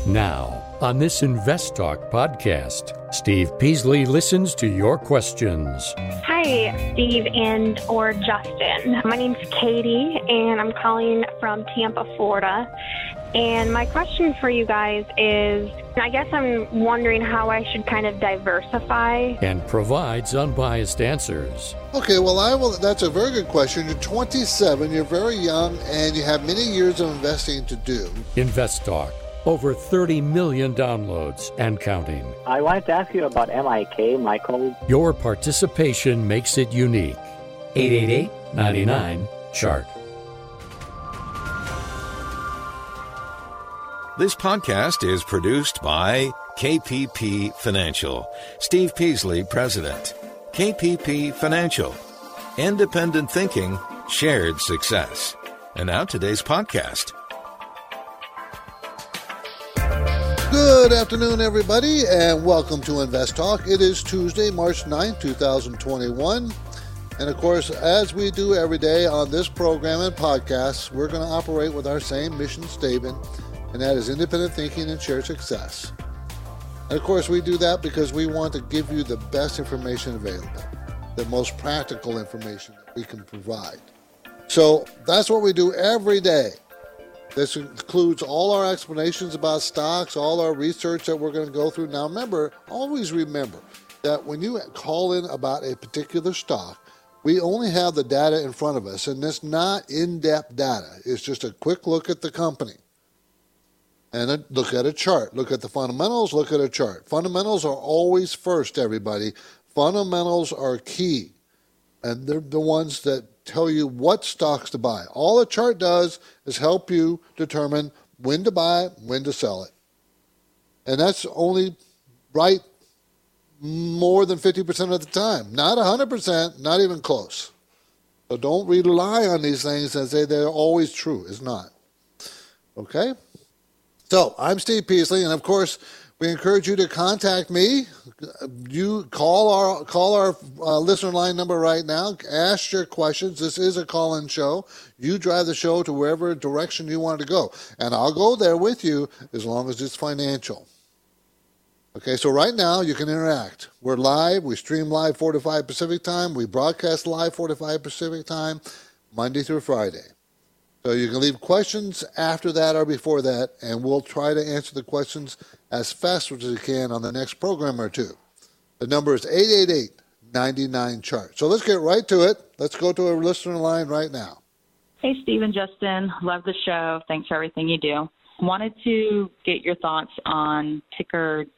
Now, on this Invest Talk podcast, Steve Peasley listens to your questions. Hi, Steve and or Justin. My name's Katie, and I'm calling from Tampa, Florida. And my question for you guys is, I guess I'm wondering how I should kind of diversify. And provides unbiased answers. Okay, well, that's a very good question. You're 27, you're very young, and you have many years of investing to do. Invest Talk. Over 30 million downloads and counting. I wanted to ask you about MIK, Michael. Your participation makes it unique. 888-99-CHART. This podcast is produced by KPP Financial. Steve Peasley, President. KPP Financial. Independent thinking, shared success. And now today's podcast. Good afternoon, everybody, and welcome to Invest Talk. It is Tuesday, March 9th, 2021. And of course, as we do every day on this program and podcast, we're going to operate with our same mission statement, and that is independent thinking and shared success. And of course, we do that because we want to give you the best information available, the most practical information that we can provide. So that's what we do every day. This includes all our explanations about stocks, all our research that we're going to go through. Now always remember that when you call in about a particular stock, we only have the data in front of us, and it's not in-depth data. It's just a quick look at the company and look at a chart. Look at the fundamentals, look at a chart. Fundamentals are always first, everybody. Fundamentals are key, and they're the ones that tell you what stocks to buy. All a chart does is help you determine when to buy, when to sell it. And that's only right more than 50% of the time. Not 100%, not even close. So don't rely on these things and say they're always true. It's not. Okay? So I'm Steve Peasley, and of course, we encourage you to contact me. You call our listener line number right now. Ask your questions. This is a call-in show. You drive the show to wherever direction you want to go. And I'll go there with you as long as it's financial. Okay, so right now you can interact. We're live. We stream live 4 to 5 Pacific time. We broadcast live 4 to 5 Pacific time, Monday through Friday. So you can leave questions after that or before that, and we'll try to answer the questions as fast as we can on the next program or two. The number is 888-99-CHART. So let's get right to it. Let's go to a listener line right now. Hey, Steve and Justin. Love the show. Thanks for everything you do. Wanted to get your thoughts on ticker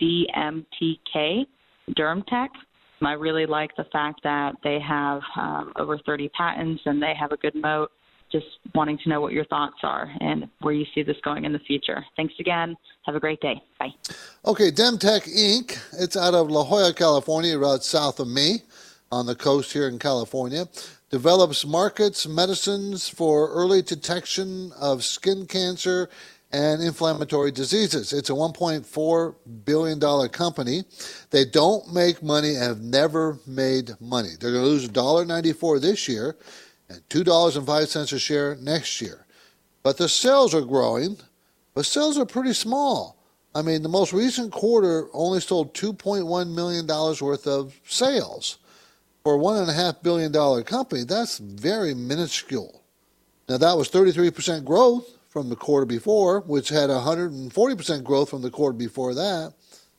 DMTK, DermTech. I really like the fact that they have over 30 patents and they have a good moat. Just wanting to know what your thoughts are and where you see this going in the future. Thanks again. Have a great day. Bye. Okay, DemTech Inc. It's out of La Jolla, California, right south of me on the coast here in California. Develops markets medicines for early detection of skin cancer and inflammatory diseases. It's a $1.4 billion company. They don't make money and have never made money. They're going to lose $1.94 this year and $2.05 a share next year. But the sales are growing, but sales are pretty small. I mean, the most recent quarter only sold $2.1 million worth of sales. For a $1.5 billion company, that's very minuscule. Now, that was 33% growth from the quarter before, which had 140% growth from the quarter before that.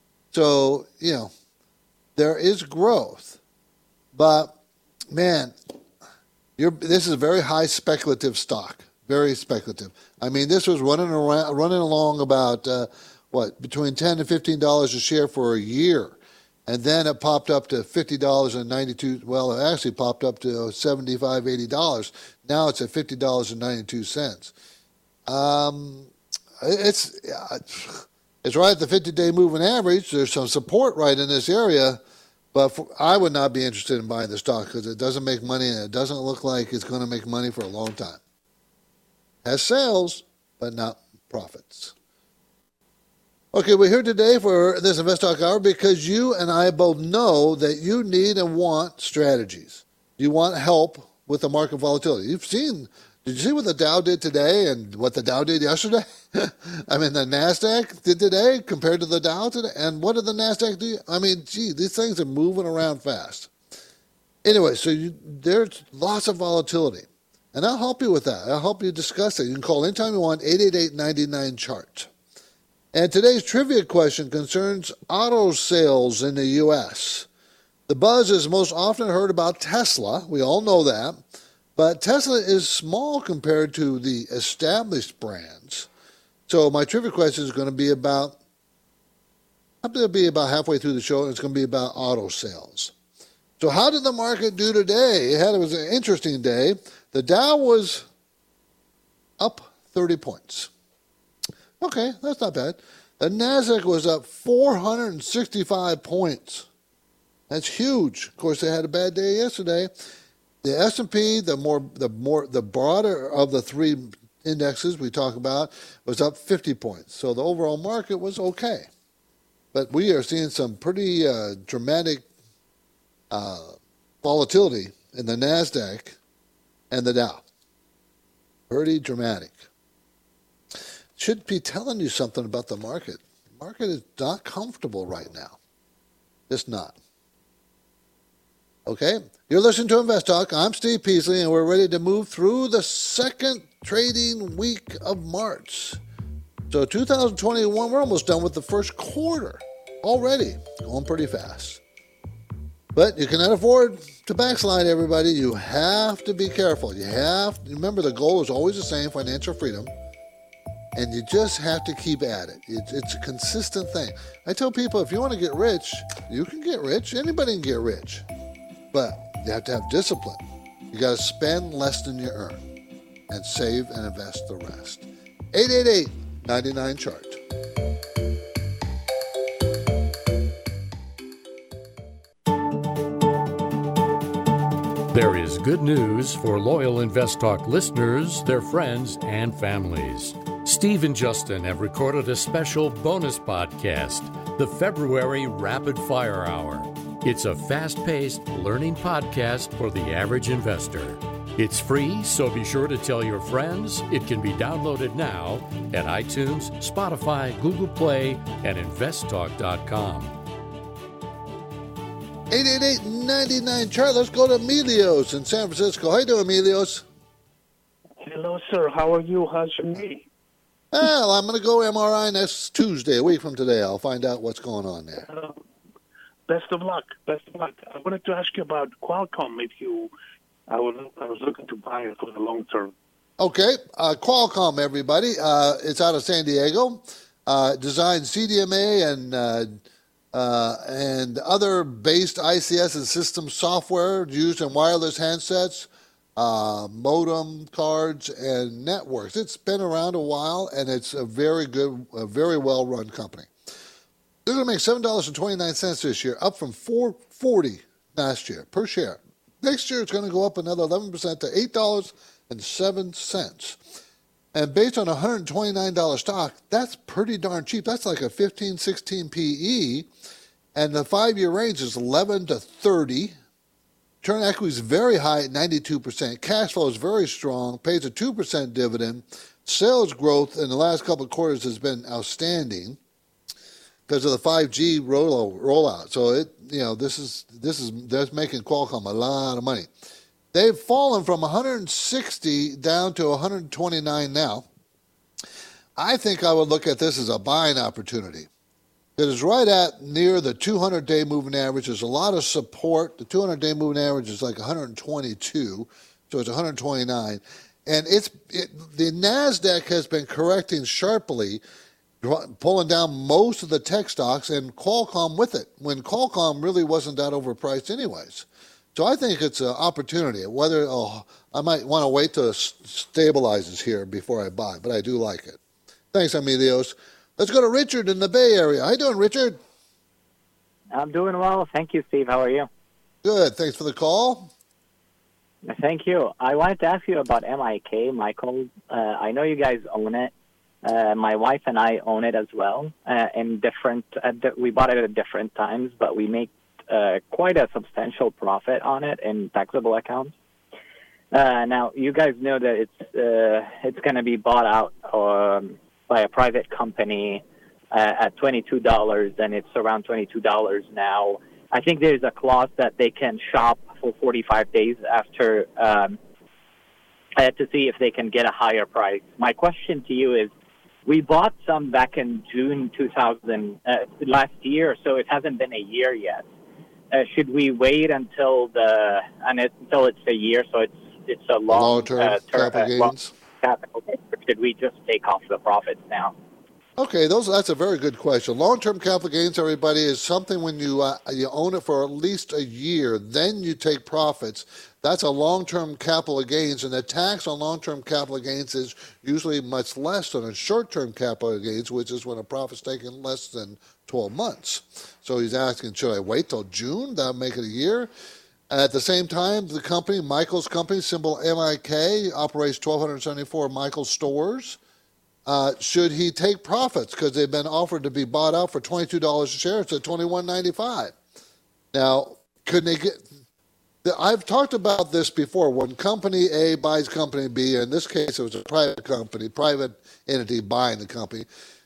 So, there is growth. But, man, this is a very high speculative stock, very speculative. I mean, this was running along about, between $10 and $15 a share for a year. And then it popped up to $50.92. Well, it actually popped up to $75, $80. Now it's at $50.92. It's right at the 50-day moving average. There's some support right in this area. But I would not be interested in buying the stock because it doesn't make money and it doesn't look like it's going to make money for a long time. Has sales, but not profits. Okay, we're here today for this Invest Talk Hour because you and I both know that you need and want strategies. You want help with the market volatility. You've seen Did you see what the Dow did today and what the Dow did yesterday? I mean, the NASDAQ did today compared to the Dow today. And what did the NASDAQ do? I mean, gee, these things are moving around fast. Anyway, so there's lots of volatility. And I'll help you with that. I'll help you discuss it. You can call anytime you want, 888-99-CHART. And today's trivia question concerns auto sales in the U.S. The buzz is most often heard about Tesla. We all know that. But Tesla is small compared to the established brands. So my trivia question is going to be about halfway through the show, and it's going to be about auto sales. So how did the market do today? It was an interesting day. The Dow was up 30 points. Okay, that's not bad. The NASDAQ was up 465 points. That's huge. Of course, they had a bad day yesterday. The S&P, the broader of the three indexes we talk about, was up 50 points. So the overall market was okay. But we are seeing some pretty dramatic volatility in the NASDAQ and the Dow. Pretty dramatic. Should be telling you something about the market. The market is not comfortable right now. Just not. Okay? You're listening to Invest Talk. I'm Steve Peasley, and we're ready to move through the second trading week of March. So 2021, we're almost done with the first quarter already. Going pretty fast. But you cannot afford to backslide, everybody. You have to be careful. Remember, the goal is always the same, financial freedom. And you just have to keep at it. It's a consistent thing. I tell people, if you want to get rich, you can get rich. Anybody can get rich. But you have to have discipline. You got to spend less than you earn and save and invest the rest. 888-99-CHART. There is good news for loyal Invest Talk listeners, their friends, and families. Steve and Justin have recorded a special bonus podcast, the February Rapid Fire Hour. It's a fast-paced learning podcast for the average investor. It's free, so be sure to tell your friends. It can be downloaded now at iTunes, Spotify, Google Play, and investtalk.com. 888-99-CHART. Let's go to Emilios in San Francisco. How you doing, Emilios? Hello, sir. How are you? How's your knee? Well, I'm going to go MRI next Tuesday, a week from today. I'll find out what's going on there. Best of luck. Best of luck. I wanted to ask you about Qualcomm. I was looking to buy it for the long term. Okay, Qualcomm, everybody. It's out of San Diego. Designs CDMA and other based ICS and system software used in wireless handsets, modem cards, and networks. It's been around a while, and it's a very well-run company. They're going to make $7.29 this year, up from $4.40 last year per share. Next year, it's going to go up another 11% to $8.07. And based on a $129 stock, that's pretty darn cheap. That's like a 15, 16 PE. And the 5-year range is 11 to 30. Return on equity is very high at 92%. Cash flow is very strong, pays a 2% dividend. Sales growth in the last couple of quarters has been outstanding because of the 5G rollout. So that's making Qualcomm a lot of money. They've fallen from 160 down to 129 now. I think I would look at this as a buying opportunity. It is right at near the 200-day moving average. There's a lot of support. The 200-day moving average is like 122, so it's 129. And the NASDAQ has been correcting sharply, pulling down most of the tech stocks, and Qualcomm with it, when Qualcomm really wasn't that overpriced anyways. So I think it's an opportunity. I might want to wait till it stabilizes here before I buy, but I do like it. Thanks, Emilios. Let's go to Richard in the Bay Area. How you doing, Richard? I'm doing well. Thank you, Steve. How are you? Good. Thanks for the call. Thank you. I wanted to ask you about MIK, Michael. I know you guys own it. My wife and I own it as well. We bought it at different times, but we make quite a substantial profit on it in taxable accounts. Now, you guys know that it's going to be bought out by a private company at $22, and it's around $22 now. I think there's a clause that they can shop for 45 days after to see if they can get a higher price. My question to you is, we bought some back in June 2000 last year, so it hasn't been a year yet. Should we wait until it's a year, so it's a long-term capital gains? Or should we just take off the profits now? Okay, that's a very good question. Long-term capital gains, everybody, is something when you own it for at least a year, then you take profits. That's a long-term capital gains, and the tax on long-term capital gains is usually much less than a short-term capital gains, which is when a profit's taken less than 12 months. So he's asking, should I wait till June? That'll make it a year. At the same time, the company, Michael's company, symbol MIK, operates 1,274 Michael's stores. Should he take profits because they've been offered to be bought out for $22 a share? It's at $21.95. Now, couldn't they get? I've talked about this before. When company A buys company B, in this case it was a private company, private entity buying the company.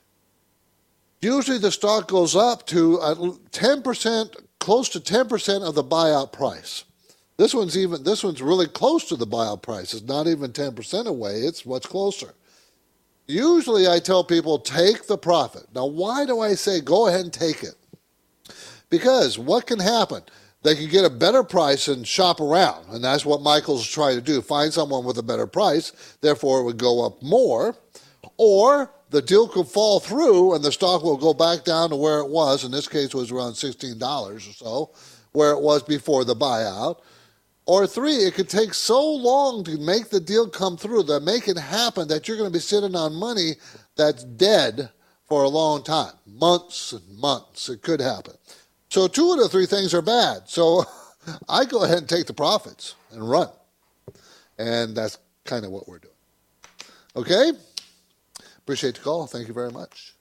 Usually the stock goes up to 10%, close to 10% of the buyout price. This one's really close to the buyout price. It's not even 10% away. It's much closer. Usually I tell people, take the profit. Now, why do I say go ahead and take it? Because what can happen? They can get a better price and shop around, and that's what Michael's trying to do, find someone with a better price, therefore it would go up more, or the deal could fall through and the stock will go back down to where it was, in this case it was around $16 or so, where it was before the buyout. Or three, it could take so long to make the deal come through, that make it happen, that you're going to be sitting on money that's dead for a long time, months and months. It could happen. So two of the three things are bad. So I go ahead and take the profits and run. And that's kind of what we're doing. Okay? Appreciate the call. Thank you very much.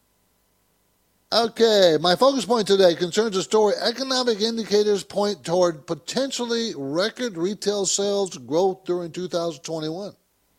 Okay, my focus point today concerns a story. Economic indicators point toward potentially record retail sales growth during 2021.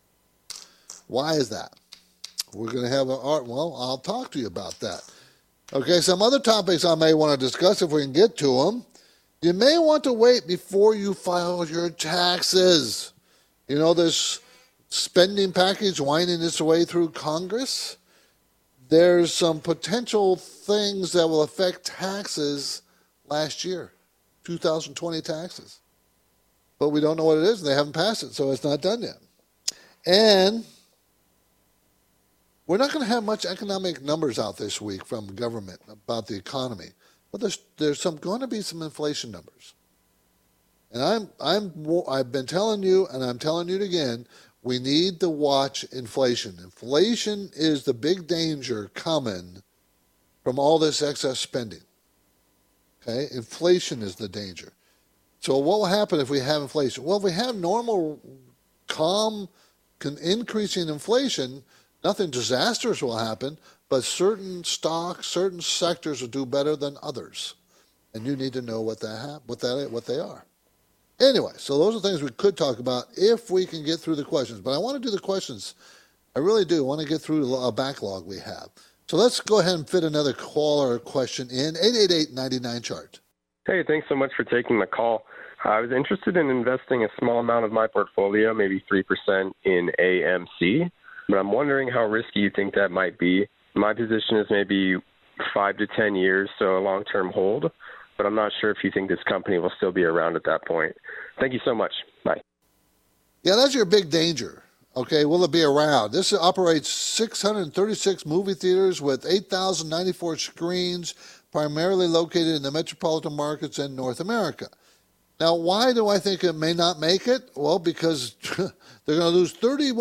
Why is that? We're going to have I'll talk to you about that. Okay, some other topics I may want to discuss if we can get to them. You may want to wait before you file your taxes. You know, this spending package winding its way through Congress. There's some potential things that will affect taxes last year, 2020 taxes. But we don't know what it is, and they haven't passed it, so it's not done yet. And we're not going to have much economic numbers out this week from the government about the economy. But there's going to be some inflation numbers. And I've been telling you, and I'm telling you again, we need to watch inflation. Inflation is the big danger coming from all this excess spending. Okay? Inflation is the danger. So what will happen if we have inflation? Well, if we have normal, calm, increasing inflation, nothing disastrous will happen, but certain stocks, certain sectors will do better than others. And you need to know what they are. Anyway, so those are things we could talk about if we can get through the questions. But I want to do the questions. I really do. I want to get through a backlog we have. So let's go ahead and fit another caller question in. 888-99-CHART. Hey, thanks so much for taking the call. I was interested in investing a small amount of my portfolio, maybe 3% in AMC, but I'm wondering how risky you think that might be. My position is maybe 5 to 10 years, so a long-term hold. But I'm not sure if you think this company will still be around at that point. Thank you so much. Bye. Yeah, that's your big danger. Okay, will it be around? This operates 636 movie theaters with 8,094 screens, primarily located in the metropolitan markets in North America. Now, why do I think it may not make it? Well, because they're going to lose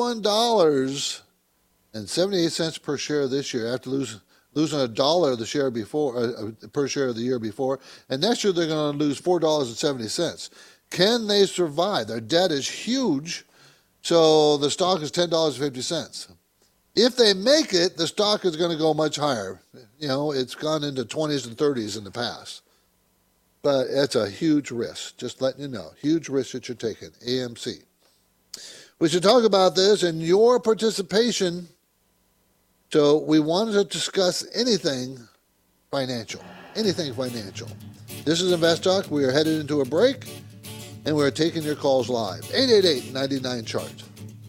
$31.78 per share this year after losing $1 the share before per share of the year before, and next year they're going to lose $4.70. Can they survive? Their debt is huge, so the stock is $10.50. If they make it, the stock is going to go much higher. You know, it's gone into 20s and 30s in the past, but it's a huge risk. Just letting you know, huge risk that you're taking. AMC. We should talk about this and your participation. So we wanted to discuss anything financial. Anything financial. This is Invest Talk. We are headed into a break, and we're taking your calls live. 888-99-CHART.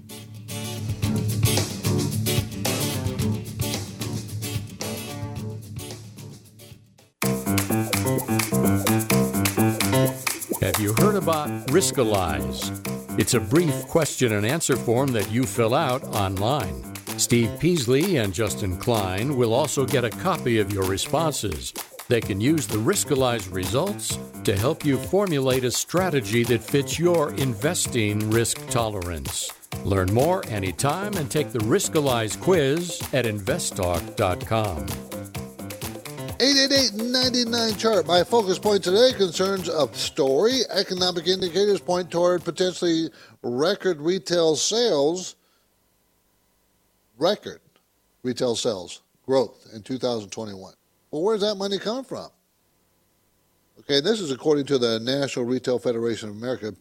Have you heard about Riskalyze? It's a brief question and answer form that you fill out online. Steve Peasley and Justin Klein will also get a copy of your responses. They can use the Riskalyze results to help you formulate a strategy that fits your investing risk tolerance. Learn more anytime and take the Riskalyze quiz at investtalk.com. 888-99-CHART. My focus point today concerns a story. Economic indicators point toward potentially record retail sales growth in 2021. Well, where's that money coming from? Okay, this is according to the National Retail Federation of America.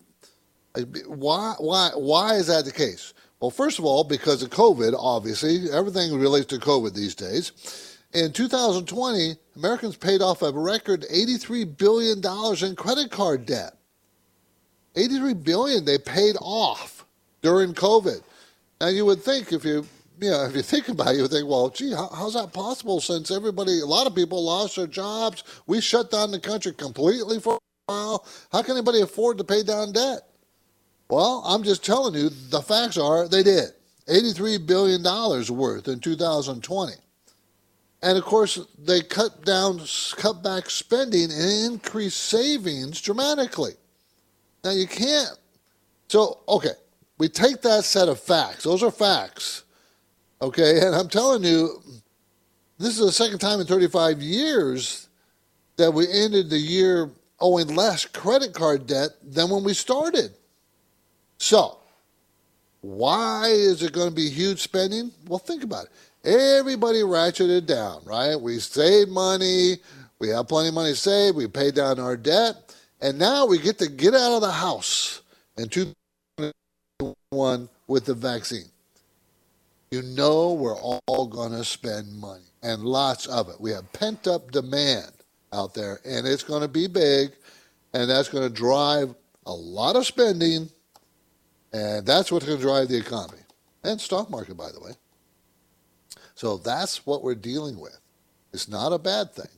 Why is that the case? Well, first of all, because of COVID, obviously. Everything relates to COVID these days. In 2020, Americans paid off a record $83 billion in credit card debt. $83 billion they paid off during COVID. Now, you would think if you think about it, you would think, well, gee, how's that possible since a lot of people lost their jobs? We shut down the country completely for a while. How can anybody afford to pay down debt? Well, I'm just telling you, the facts are they did. $83 billion worth in 2020. And, of course, they cut back spending and increased savings dramatically. Now, you can't. So, okay, we take that set of facts. Those are facts. Okay, and I'm telling you, this is the second time in 35 years that we ended the year owing less credit card debt than when we started. So, why is it going to be huge spending? Well, think about it. Everybody ratcheted down, right? We saved money. We have plenty of money saved. We paid down our debt. And now we get to get out of the house in 2021 with the vaccine. You know we're all going to spend money, and lots of it. We have pent-up demand out there, and it's going to be big, and that's going to drive a lot of spending, and that's what's going to drive the economy. And stock market, by the way. So that's what we're dealing with. It's not a bad thing.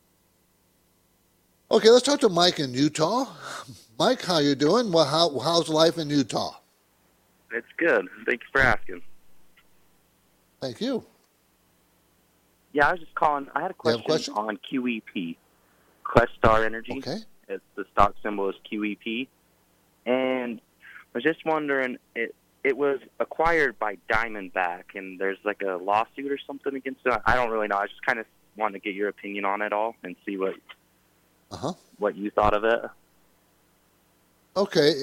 Okay, let's talk to Mike in Utah. Mike, how you doing? Well, how's life in Utah? It's good. Thank you for asking. Thank you. Yeah, I was just calling. I had a question on QEP, Questar Energy. Okay. The stock symbol is QEP. And I was just wondering, it was acquired by Diamondback, and there's like a lawsuit or something against it. I don't really know. I just kind of wanted to get your opinion on it all and see what you thought of it. Okay,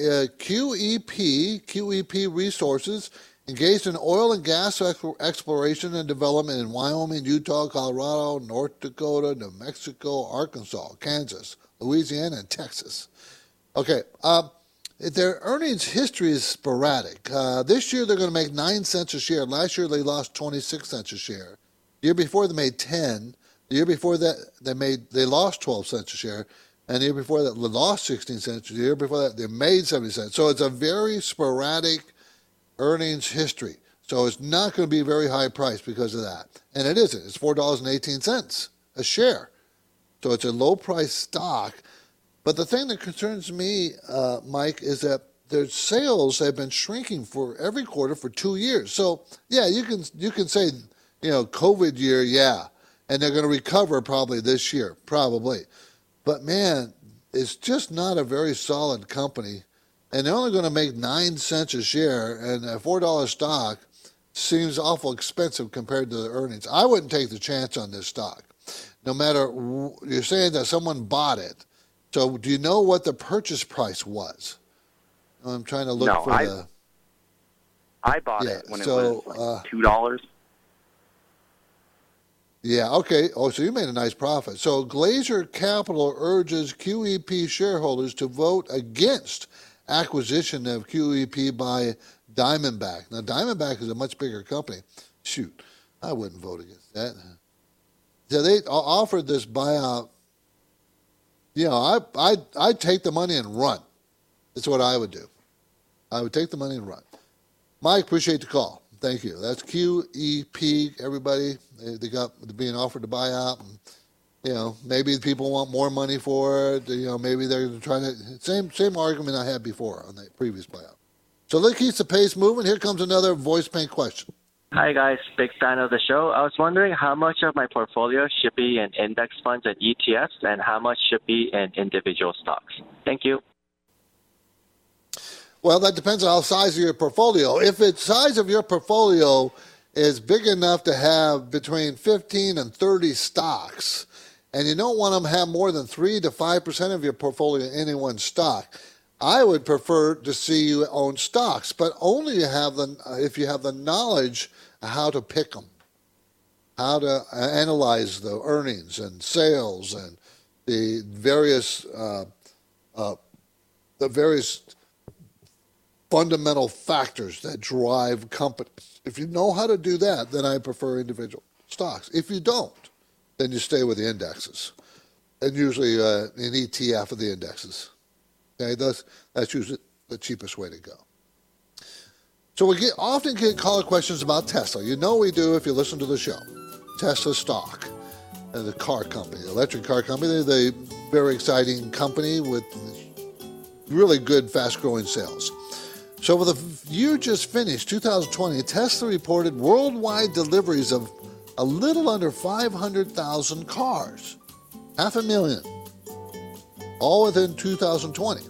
QEP Resources engaged in oil and gas exploration and development in Wyoming, Utah, Colorado, North Dakota, New Mexico, Arkansas, Kansas, Louisiana, and Texas. Okay, their earnings history is sporadic. This year they're going to make 9 cents a share. Last year they lost 26 cents a share. The year before they made 10. The year before that they lost 12 cents a share. And the year before that they lost 16 cents. The year before that they made 70 cents. So it's a very sporadic earnings history. So it's not going to be a very high price because of that. And it isn't. It's $4.18 a share. So it's a low price stock. But the thing that concerns me, Mike, is that their sales have been shrinking for every quarter for 2 years. So, yeah, you can say, COVID year, yeah, and they're going to recover probably this year, probably. But, man, it's just not a very solid company, and they're only going to make 9 cents a share, and a $4 stock seems awful expensive compared to the earnings. I wouldn't take the chance on this stock. No matter, you're saying that someone bought it. So do you know what the purchase price was? I'm trying to look I bought it when it was like $2. Yeah, okay. Oh, so you made a nice profit. So Glacier Capital urges QEP shareholders to vote against acquisition of QEP by Diamondback. Now, Diamondback is a much bigger company. Shoot, I wouldn't vote against that. So they offered this buyout. You know, I'd take the money and run. That's what I would do. I would take the money and run. Mike, appreciate the call. Thank you. That's QEP, everybody. They got being offered to buy out. And, you know, maybe people want more money for it. You know, maybe they're trying to, same argument I had before on the previous buyout. So let's keep the pace moving. Here comes another voice bank question. Hi, guys. Big fan of the show. I was wondering how much of my portfolio should be in index funds and ETFs and how much should be in individual stocks. Thank you. Well, that depends on the size of your portfolio. If the size of your portfolio is big enough to have between 15 and 30 stocks, and you don't want them to have more than 3 to 5% of your portfolio in any one stock, I would prefer to see you own stocks, but only if you have the knowledge of how to pick them, how to analyze the earnings and sales and the various fundamental factors that drive companies. If you know how to do that, then I prefer individual stocks. If you don't, then you stay with the indexes, and usually an ETF of the indexes. Okay, that's usually the cheapest way to go. So we often get caller questions about Tesla. You know we do if you listen to the show. Tesla stock, the car company, the electric car company. They're a very exciting company with really good, fast-growing sales. So for the year just finished, 2020, Tesla reported worldwide deliveries of a little under 500,000 cars, 500,000, all within 2020.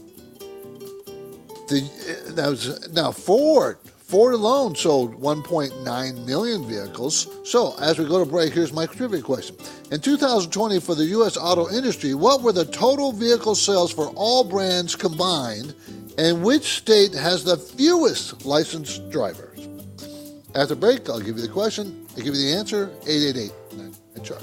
Now Ford alone sold 1.9 million vehicles. So as we go to break, here's my trivia question. In 2020, for the U.S. auto industry, what were the total vehicle sales for all brands combined, and which state has the fewest licensed drivers? After break, I'll give you the question. I'll give you the answer, 888-9-CHART.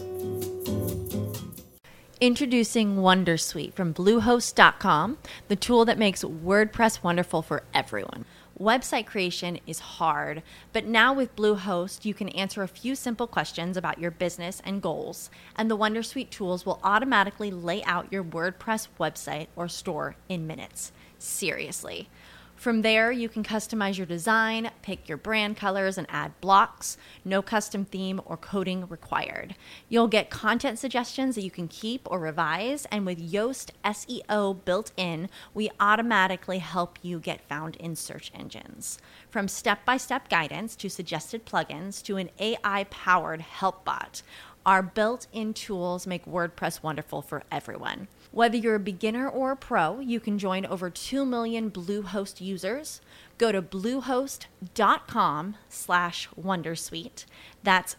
Introducing Wondersuite from Bluehost.com, the tool that makes WordPress wonderful for everyone. Website creation is hard, but now with Bluehost, you can answer a few simple questions about your business and goals, and the Wondersuite tools will automatically lay out your WordPress website or store in minutes. Seriously. From there, you can customize your design, pick your brand colors, and add blocks. No custom theme or coding required. You'll get content suggestions that you can keep or revise, and with Yoast SEO built in, we automatically help you get found in search engines. From step-by-step guidance to suggested plugins to an AI-powered help bot, our built-in tools make WordPress wonderful for everyone. Whether you're a beginner or a pro, you can join over 2 million Bluehost users. Go to bluehost.com/wondersuite. That's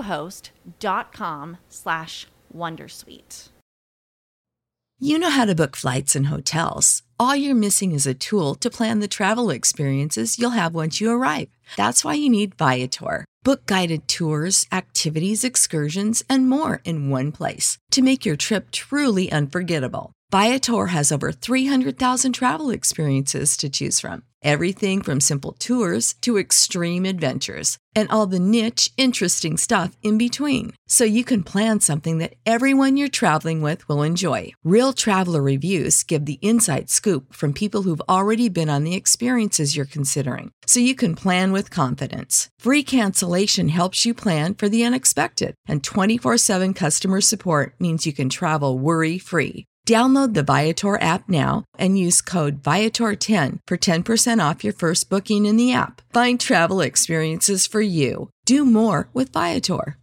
bluehost.com/wondersuite. You know how to book flights and hotels. All you're missing is a tool to plan the travel experiences you'll have once you arrive. That's why you need Viator. Book guided tours, activities, excursions, and more in one place to make your trip truly unforgettable. Viator has over 300,000 travel experiences to choose from. Everything from simple tours to extreme adventures and all the niche, interesting stuff in between. So you can plan something that everyone you're traveling with will enjoy. Real traveler reviews give the inside scoop from people who've already been on the experiences you're considering. So you can plan with confidence. Free cancellation helps you plan for the unexpected. And 24/7 customer support means you can travel worry-free. Download the Viator app now and use code Viator10 for 10% off your first booking in the app. Find travel experiences for you. Do more with Viator.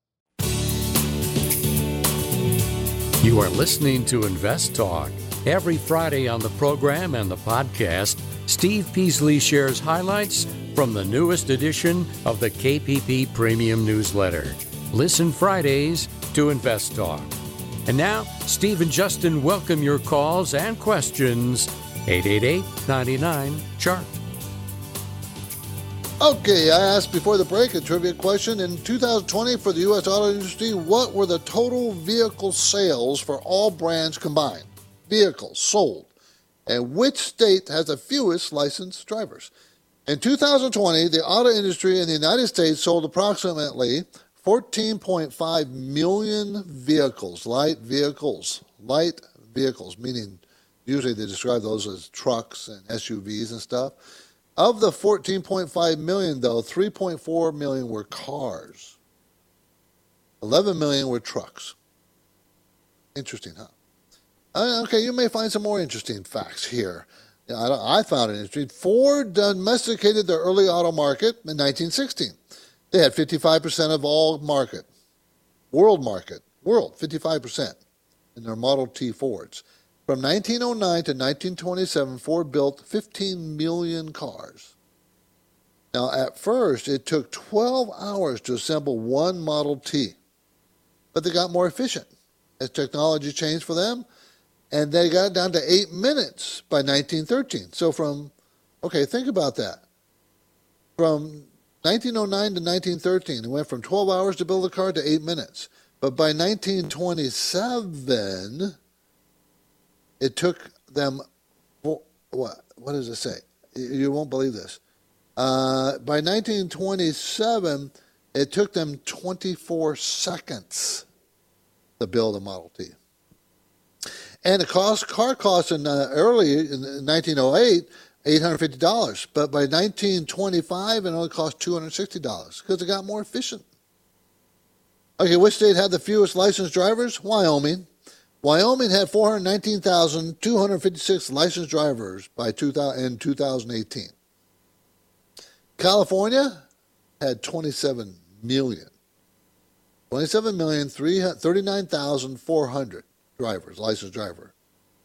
You are listening to Invest Talk. Every Friday on the program and the podcast, Steve Peasley shares highlights from the newest edition of the KPP Premium Newsletter. Listen Fridays to Invest Talk. And now, Steve and Justin welcome your calls and questions. 888-99-CHART. Okay, I asked before the break a trivia question. In 2020, for the U.S. auto industry, what were the total vehicle sales for all brands combined? Vehicles sold And which state has the fewest licensed drivers? In 2020, the auto industry in the United States sold approximately 14.5 million vehicles, light vehicles, meaning usually they describe those as trucks and SUVs and stuff. Of the 14.5 million, though, 3.4 million were cars. 11 million were trucks. Interesting, huh? Okay, you may find some more interesting facts here. I found it interesting. Ford domesticated the early auto market in 1916. They had 55% of all world 55% in their Model T Fords. From 1909 to 1927, Ford built 15 million cars. Now, at first, it took 12 hours to assemble one Model T, but they got more efficient as technology changed for them, and they got it down to 8 minutes by 1913. So think about that. From 1909 to 1913, it went from 12 hours to build a car to 8 minutes. But by 1927, it took them, what does it say? You won't believe this. By 1927, it took them 24 seconds to build a Model T. And the car cost early in 1908, $850. But by 1925, it only cost $260 because it got more efficient. Okay, which state had the fewest licensed drivers? Wyoming. Wyoming had 419,256 licensed drivers in 2018. California had 27 million. 39,400 drivers, licensed driver.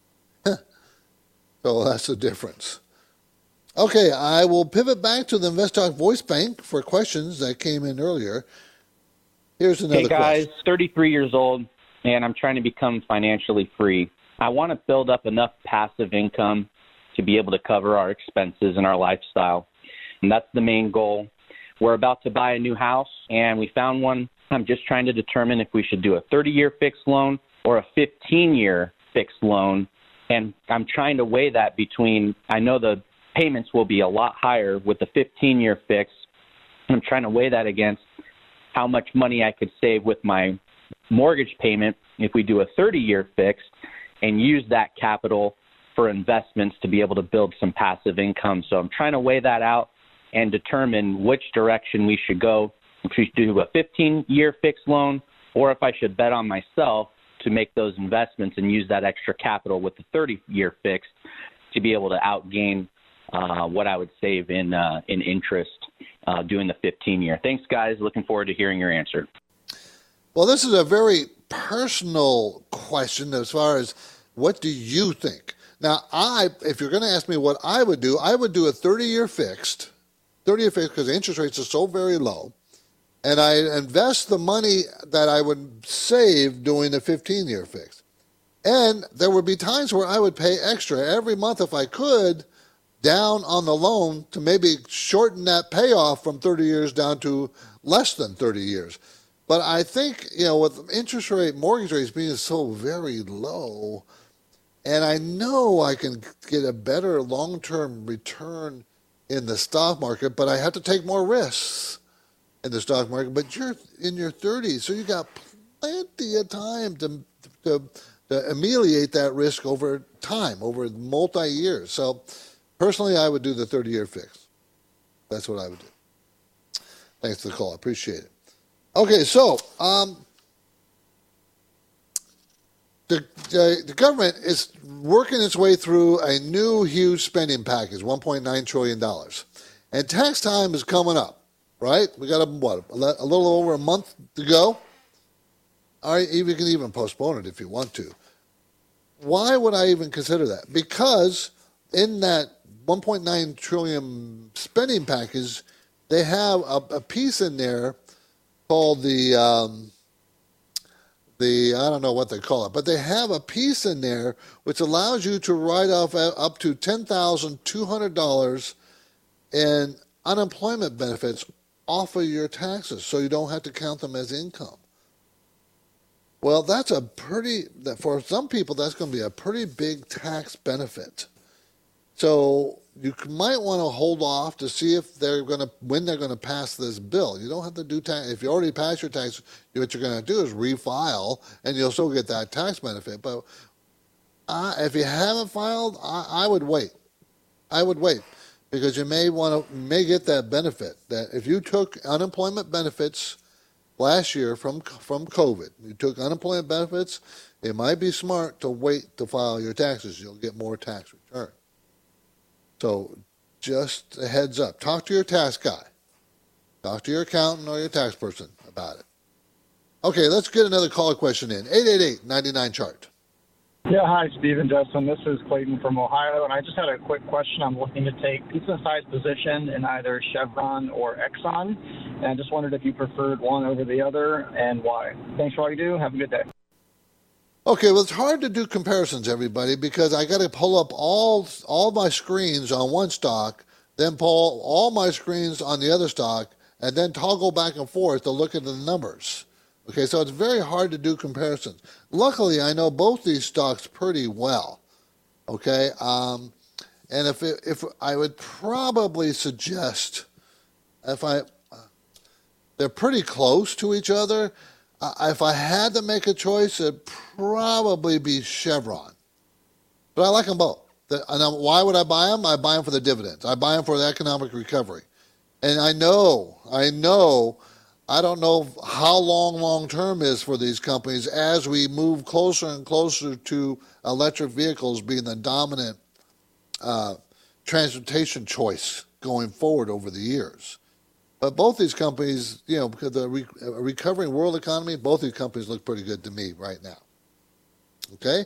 So that's the difference. Okay, I will pivot back to the InvestTalk voice bank for questions that came in earlier. Here's another question. Hey guys, question. 33 years old, and I'm trying to become financially free. I want to build up enough passive income to be able to cover our expenses and our lifestyle, and that's the main goal. We're about to buy a new house, and we found one. I'm just trying to determine if we should do a 30-year fixed loan or a 15-year fixed loan, and I'm trying to weigh that between, I know the payments will be a lot higher with the 15-year fixed, and I'm trying to weigh that against how much money I could save with my mortgage payment if we do a 30-year fixed and use that capital for investments to be able to build some passive income. So I'm trying to weigh that out and determine which direction we should go, if we should do a 15-year fixed loan or if I should bet on myself to make those investments and use that extra capital with the 30-year fixed to be able to outgain what I would save in interest doing the 15-year. Thanks, guys. Looking forward to hearing your answer. Well, this is a very personal question as far as what do you think? Now, if you're going to ask me what I would do a 30-year fixed because the interest rates are so very low, and I invest the money that I would save doing the 15-year fixed. And there would be times where I would pay extra every month if I could down on the loan to maybe shorten that payoff from 30 years down to less than 30 years. But I think, with mortgage rates being so very low, and I know I can get a better long-term return in the stock market, but I have to take more risks in the stock market. But you're in your 30s, so you got plenty of time to ameliorate that risk over time, over multi-years. So personally, I would do the 30-year fix. That's what I would do. Thanks for the call. I appreciate it. Okay, so the government is working its way through a new huge spending package, $1.9 trillion. And tax time is coming up, right? We got a little over a month to go. All right, you can even postpone it if you want to. Why would I even consider that? Because in that $1.9 trillion spending package, they have a piece in there called the I don't know what they call it, but they have a piece in there which allows you to write off up to $10,200 in unemployment benefits off of your taxes, so you don't have to count them as income. Well, for some people, that's going to be a pretty big tax benefit. So you might want to hold off to see if when they're going to pass this bill. You don't have to do tax. If you already passed your tax, what you're going to do is refile, and you'll still get that tax benefit. But if you haven't filed, I would wait. I would wait, because you may get that benefit. That if you took unemployment benefits last year from COVID, you took unemployment benefits, it might be smart to wait to file your taxes. You'll get more tax return. So just a heads up. Talk to your tax guy. Talk to your accountant or your tax person about it. Okay, let's get another caller question in. 888-99-CHART. Yeah, hi, Steve and Justin. This is Clayton from Ohio, and I just had a quick question. I'm looking to take decent-sized position in either Chevron or Exxon, and I just wondered if you preferred one over the other and why. Thanks for all you do. Have a good day. Okay, well, it's hard to do comparisons, everybody, because I got to pull up all my screens on one stock, then pull all my screens on the other stock, and then toggle back and forth to look at the numbers. Okay, so it's very hard to do comparisons. Luckily, I know both these stocks pretty well. Okay, and if I would probably suggest, they're pretty close to each other. If I had to make a choice, it'd probably be Chevron. But I like them both. And why would I buy them? I buy them for the dividends. I buy them for the economic recovery. And I don't know how long term is for these companies as we move closer and closer to electric vehicles being the dominant transportation choice going forward over the years. But both these companies, because the recovering world economy, both these companies look pretty good to me right now. Okay?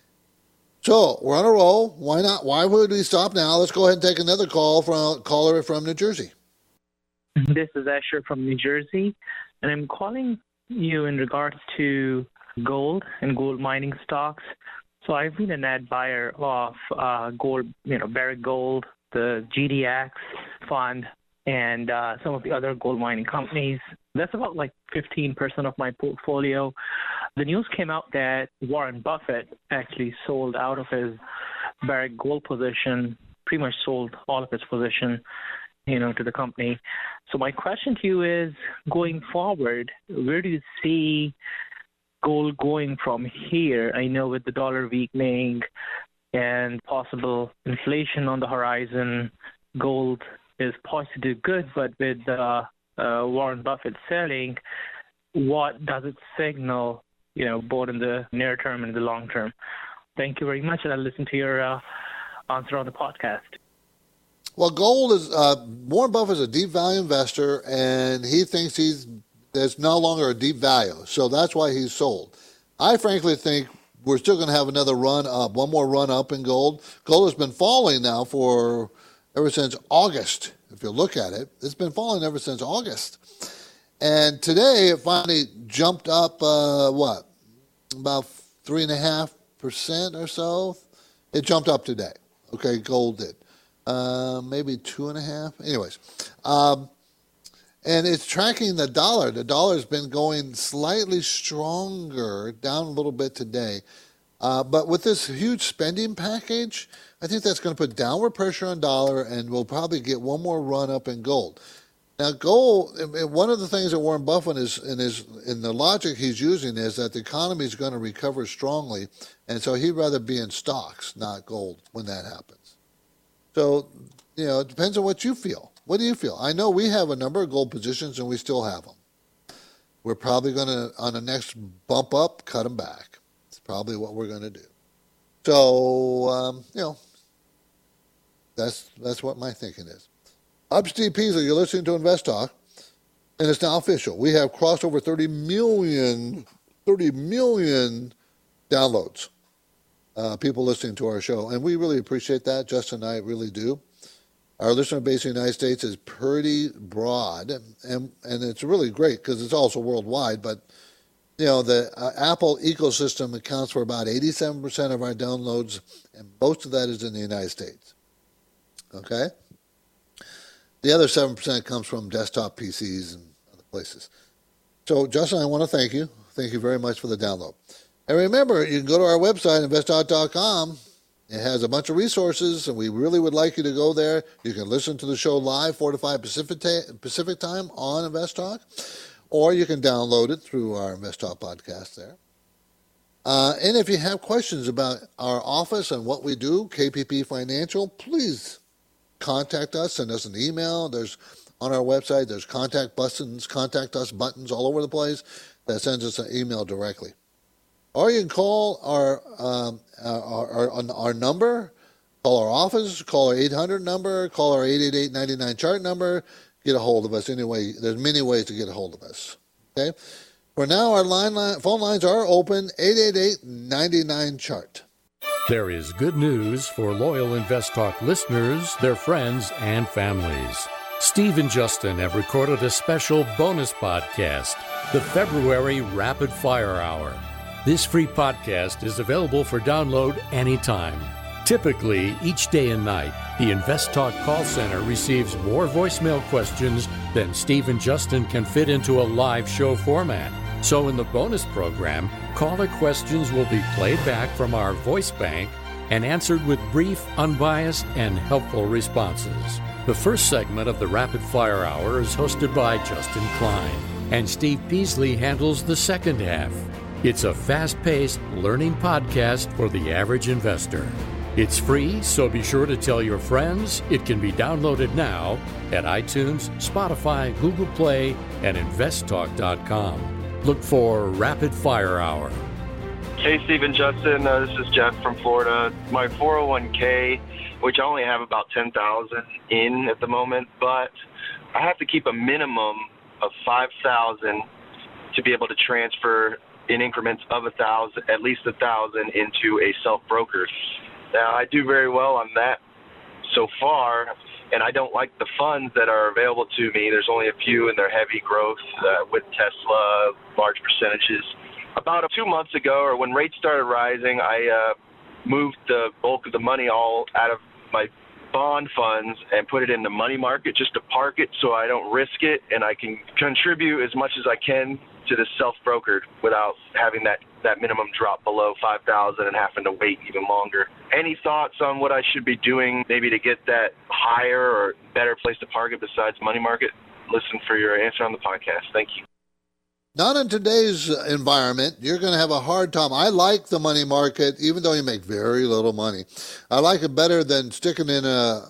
So we're on a roll. Why not? Why would we stop now? Let's go ahead and take another call from a caller from New Jersey. This is Asher from New Jersey, and I'm calling you in regards to gold and gold mining stocks. So I've been a net buyer of gold, Barrick Gold, the GDX fund, and some of the other gold mining companies. That's about like 15% of my portfolio. The news came out that Warren Buffett actually sold out of his Barrick Gold position, pretty much sold all of his position, to the company. So my question to you is, going forward, where do you see gold going from here? I know with the dollar weakening and possible inflation on the horizon, gold is poised to do good, but with Warren Buffett selling, what does it signal, both in the near term and the long term? Thank you very much, and I'll listen to your answer on the podcast. Well, gold is Warren Buffett is a deep value investor, and he thinks there's no longer a deep value, so that's why he's sold. I frankly think we're still going to have another run up, one more run up in gold. Gold has been falling now ever since August. If you look at it, it's been falling ever since August, and today it finally jumped up. About 3.5% or so. It jumped up today. Okay, gold did. Maybe 2.5. Anyways, and it's tracking the dollar. The dollar's been going slightly stronger, down a little bit today. But with this huge spending package, I think that's going to put downward pressure on dollar, and we'll probably get one more run up in gold. Now, gold. One of the things that Warren Buffett is in the logic he's using is that the economy is going to recover strongly, and so he'd rather be in stocks, not gold, when that happens. So, it depends on what you feel. What do you feel? I know we have a number of gold positions, and we still have them. We're probably going to, on the next bump up, cut them back. It's probably what we're going to do. So, that's what my thinking is. I'm Steve Peasley. You're listening to Invest Talk, and it's now official. We have crossed over 30 million downloads. People listening to our show, and we really appreciate that. Justin and I really do. Our listener base in the United States is pretty broad, and it's really great because it's also worldwide, but the Apple ecosystem accounts for about 87% of our downloads, and most of that is in the United States. Okay? The other 7% comes from desktop PCs and other places. So, Justin, I want to thank you. Thank you very much for the download. And remember, you can go to our website, investtalk.com, It has a bunch of resources, and we really would like you to go there. You can listen to the show live, 4 to 5 Pacific time on Invest Talk, or you can download it through our Invest Talk podcast there. And if you have questions about our office and what we do, KPP Financial, please contact us. Send us an email. There's on our website, there's contact us buttons all over the place that sends us an email directly. Or you can call our number, call our office, call our 800 number, call our 888-99-CHART number, get a hold of us anyway. There's many ways to get a hold of us. Okay? For now, our phone lines are open, 888-99-CHART. There is good news for loyal Invest Talk listeners, their friends, and families. Steve and Justin have recorded a special bonus podcast, the February Rapid Fire Hour. This free podcast is available for download anytime. Typically, each day and night, the Invest Talk call center receives more voicemail questions than Steve and Justin can fit into a live show format. So in the bonus program, caller questions will be played back from our voice bank and answered with brief, unbiased, and helpful responses. The first segment of the Rapid Fire Hour is hosted by Justin Klein, and Steve Peasley handles the second half. It's a fast-paced learning podcast for the average investor. It's free, so be sure to tell your friends. It can be downloaded now at iTunes, Spotify, Google Play, and investtalk.com. Look for Rapid Fire Hour. Hey, Steve and Justin. This is Jeff from Florida. My 401k, which I only have about $10,000 in at the moment, but I have to keep a minimum of $5,000 to be able to transfer in increments of $1,000, at least $1,000, into a self-broker. Now, I do very well on that so far, and I don't like the funds that are available to me. There's only a few, and they're heavy growth with Tesla, large percentages. About 2 months ago, or when rates started rising, I moved the bulk of the money all out of my bond funds and put it in the money market just to park it so I don't risk it, and I can contribute as much as I can to the self-brokered without having that minimum drop below $5,000 and having to wait even longer. Any thoughts on what I should be doing maybe to get that higher or better place to park it besides money market? Listen for your answer on the podcast. Thank you. Not in today's environment. You're going to have a hard time. I like the money market, even though you make very little money. I like it better than sticking in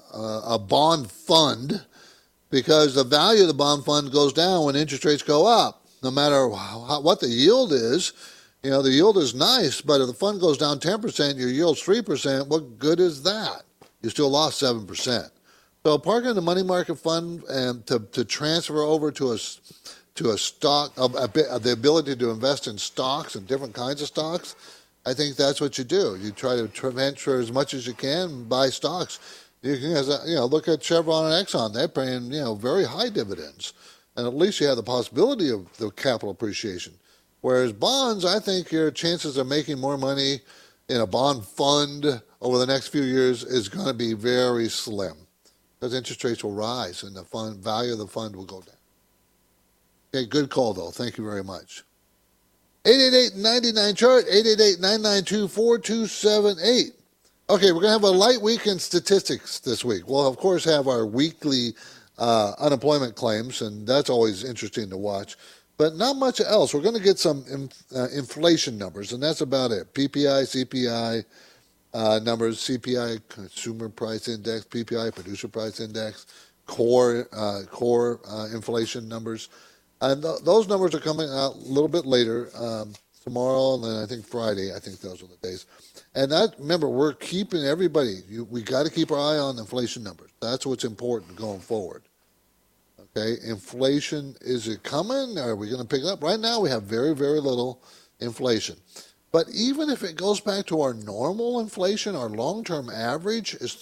a bond fund, because the value of the bond fund goes down when interest rates go up. No matter what the yield is, the yield is nice, but if the fund goes down 10%, your yield's 3%, what good is that? You still lost 7%. So parking the money market fund and to transfer over to a stock, the ability to invest in stocks and different kinds of stocks, I think that's what you do. You try to transfer as much as you can and buy stocks. You can, look at Chevron and Exxon. They're paying, very high dividends. And at least you have the possibility of the capital appreciation. Whereas bonds, I think your chances of making more money in a bond fund over the next few years is going to be very slim, because interest rates will rise and the value of the fund will go down. Okay, good call, though. Thank you very much. 888-99-CHART, 888-992-4278. Okay, we're going to have a light week in statistics this week. We'll, of course, have our weekly unemployment claims, and that's always interesting to watch. But not much else. We're going to get some inflation numbers, and that's about it. PPI, CPI numbers, CPI, Consumer Price Index, PPI, Producer Price Index, core inflation numbers. And those numbers are coming out a little bit later, tomorrow, and then I think Friday. I think those are the days. And remember, we're keeping everybody. We got to keep our eye on inflation numbers. That's what's important going forward. Okay, inflation, is it coming? Are we going to pick it up? Right now, we have very, very little inflation. But even if it goes back to our normal inflation, our long-term average is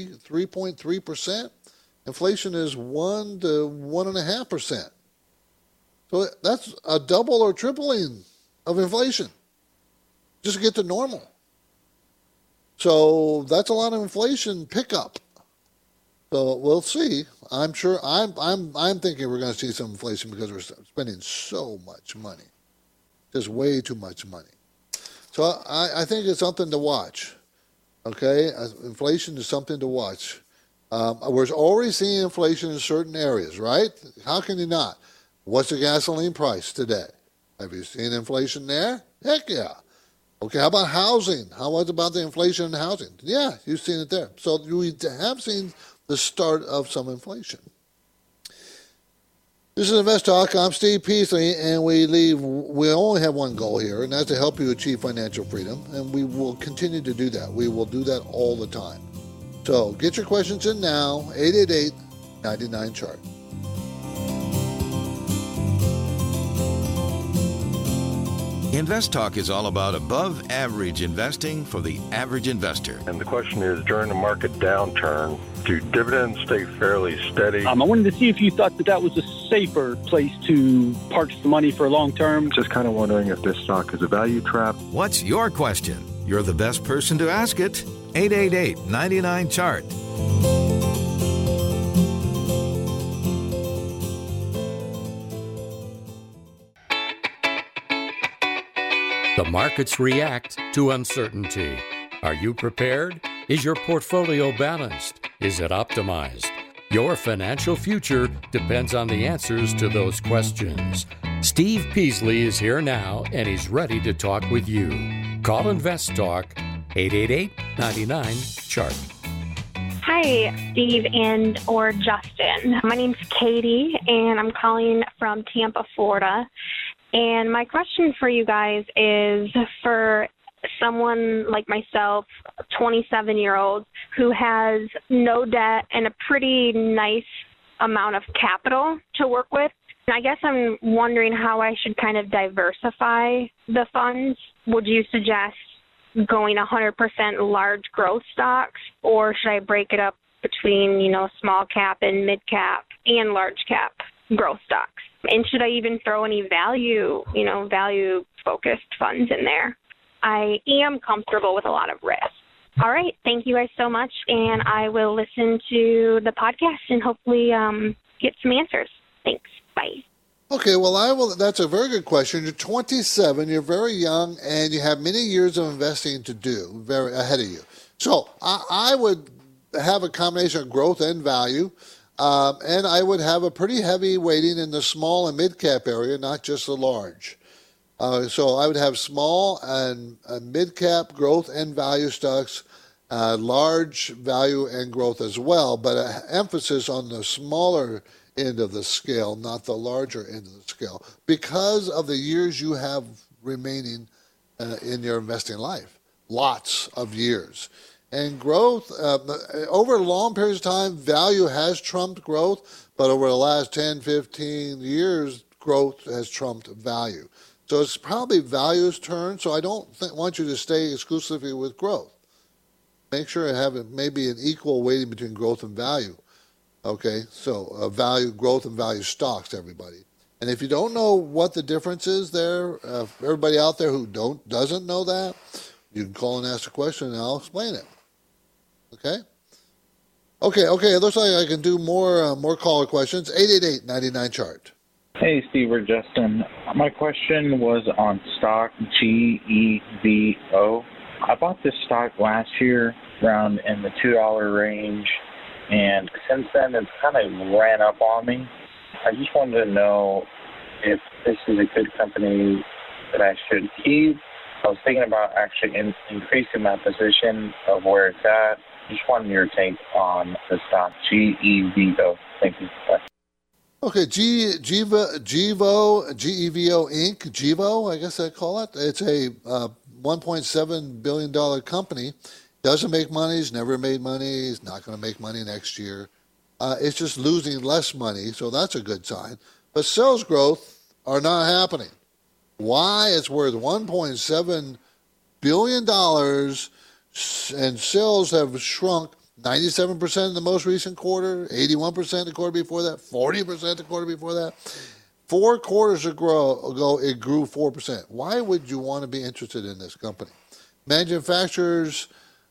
3.3%. Inflation is 1 to 1.5%. So that's a double or tripling of inflation just to get to normal. So that's a lot of inflation pickup. So we'll see. I'm sure. I'm thinking we're going to see some inflation because we're spending so much money, just way too much money. So I think it's something to watch. Okay, inflation is something to watch. We're already seeing inflation in certain areas, right? How can you not? What's the gasoline price today? Have you seen inflation there? Heck yeah. Okay, how about housing? How about the inflation in housing? Yeah, you've seen it there. So we have seen the start of some inflation. This is Invest Talk. I'm Steve Peasley, and we only have one goal here, and that's to help you achieve financial freedom, and we will continue to do that. We will do that all the time. So get your questions in now, 888-99-CHART. Invest Talk is all about above average investing for the average investor. And the question is, during a market downturn, do dividends stay fairly steady? I wanted to see if you thought that was a safer place to park the money for long term. Just kind of wondering if this stock is a value trap. What's your question? You're the best person to ask it. 888-99-CHART. The markets react to uncertainty. Are you prepared? Is your portfolio balanced? Is it optimized? Your financial future depends on the answers to those questions. Steve Peasley is here now, and he's ready to talk with you. Call Invest Talk, 888-99-CHART. Hi, Steve and or Justin. My name's Katie, and I'm calling from Tampa, Florida. And my question for you guys is for someone like myself, 27-year-old, who has no debt and a pretty nice amount of capital to work with. And I guess I'm wondering how I should kind of diversify the funds. Would you suggest going 100% large growth stocks, or should I break it up between, small cap and mid cap and large cap growth stocks? And should I even throw any value-focused funds in there? I am comfortable with a lot of risk. All right. Thank you guys so much, and I will listen to the podcast and hopefully get some answers. Thanks. Bye. Okay, well, that's a very good question. You're 27, you're very young, and you have many years of investing to do very ahead of you. So I would have a combination of growth and value. And I would have a pretty heavy weighting in the small and mid-cap area, not just the large. So I would have small and mid-cap growth and value stocks, large value and growth as well, but an emphasis on the smaller end of the scale, not the larger end of the scale, because of the years you have remaining in your investing life. Lots of years. And growth, over long periods of time, value has trumped growth, but over the last 10, 15 years, growth has trumped value. So it's probably value's turn, so I don't want you to stay exclusively with growth. Make sure you have maybe an equal weighting between growth and value. Okay, so value, growth, and value stocks, everybody. And if you don't know what the difference is there, everybody out there who doesn't know that, you can call and ask a question, and I'll explain it. Okay. It looks like I can do more caller questions. 888-99-CHART. Hey, Steve or Justin. My question was on stock GEVO. I bought this stock last year around in the $2 range, and since then it's kind of ran up on me. I just wanted to know if this is a good company that I should keep. I was thinking about actually increasing my position of where it's at. Just wanted your take on the stock GEVO. Thank you. Bye. Okay, GEVO Inc., GEVO, I guess I call it. It's a $1.7 billion company. Doesn't make money. He's never made money. He's not going to make money next year. It's just losing less money, so that's a good sign. But sales growth are not happening. Why? It's worth $1.7 billion, and sales have shrunk 97% in the most recent quarter, 81% the quarter before that, 40% the quarter before that. 4 quarters ago, it grew 4%. Why would you want to be interested in this company? Manufactures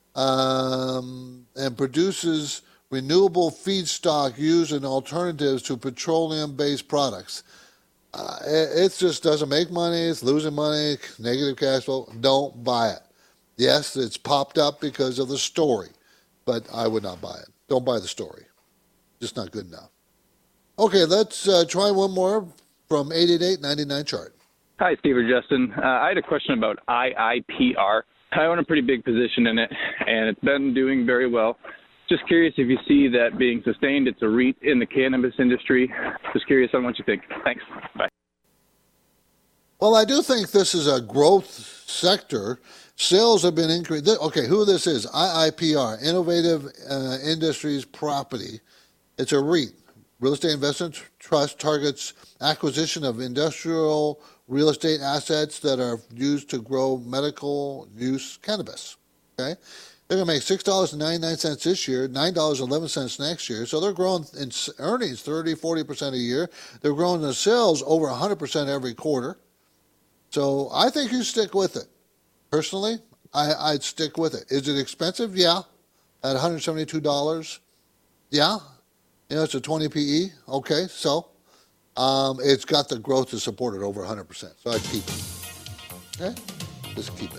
and produces renewable feedstock used in alternatives to petroleum-based products. It just doesn't make money. It's losing money, negative cash flow. Don't buy it. Yes, it's popped up because of the story, but I would not buy it. Don't buy the story. Just not good enough. Okay, let's try one more from 888-99-CHART. Hi, Steve or Justin. I had a question about IIPR. I own a pretty big position in it, and it's been doing very well. Just curious if you see that being sustained. It's a REIT in the cannabis industry. Just curious on what you think. Thanks. Bye. Well, I do think this is a growth sector. Sales have been increased. Okay, who this is? IIPR, Innovative Industries Property. It's a REIT. Real Estate Investment Trust targets acquisition of industrial real estate assets that are used to grow medical use cannabis. Okay? They're going to make $6.99 this year, $9.11 next year. So they're growing in earnings 30-40% a year. They're growing in sales over 100% every quarter. So I think you stick with it. Personally, I'd stick with it. Is it expensive? Yeah. At $172? Yeah. You know, it's a 20 PE. Okay, so it's got the growth to support it over 100%. So I'd keep it. Okay? Just keep it.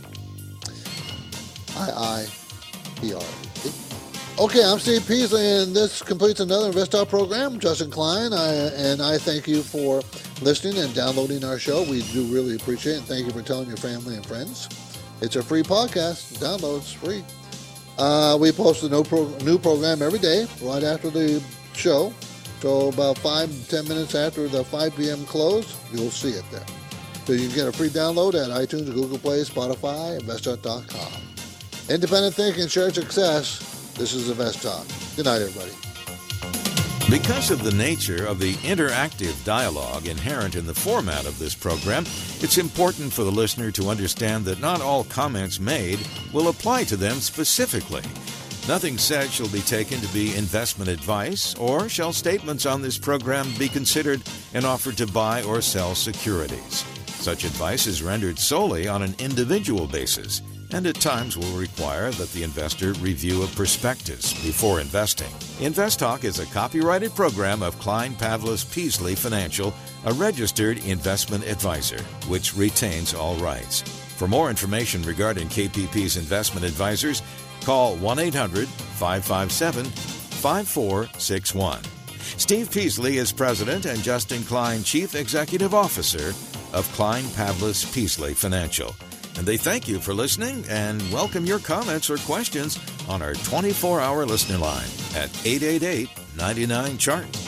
IIPR. Okay, I'm Steve Peasley, and this completes another InvestTalk program. Justin Klein, and I thank you for listening and downloading our show. We do really appreciate it, and thank you for telling your family and friends. It's a free podcast. Download's free. We post a new program every day right after the show. So about 5-10 minutes after the 5 p.m. close, you'll see it there. So you can get a free download at iTunes, Google Play, Spotify, InvestTalk.com. Independent thinking, shared success. This is InvestTalk. Good night, everybody. Because of the nature of the interactive dialogue inherent in the format of this program, it's important for the listener to understand that not all comments made will apply to them specifically. Nothing said shall be taken to be investment advice, or shall statements on this program be considered an offer to buy or sell securities. Such advice is rendered solely on an individual basis, and at times will require that the investor review a prospectus before investing. InvestTalk is a copyrighted program of Klein Pavlis Peasley Financial, a registered investment advisor, which retains all rights. For more information regarding KPP's investment advisors, call 1-800-557-5461. Steve Peasley is President and Justin Klein Chief Executive Officer of Klein Pavlis Peasley Financial. And they thank you for listening and welcome your comments or questions on our 24-hour listener line at 888-99-CHART.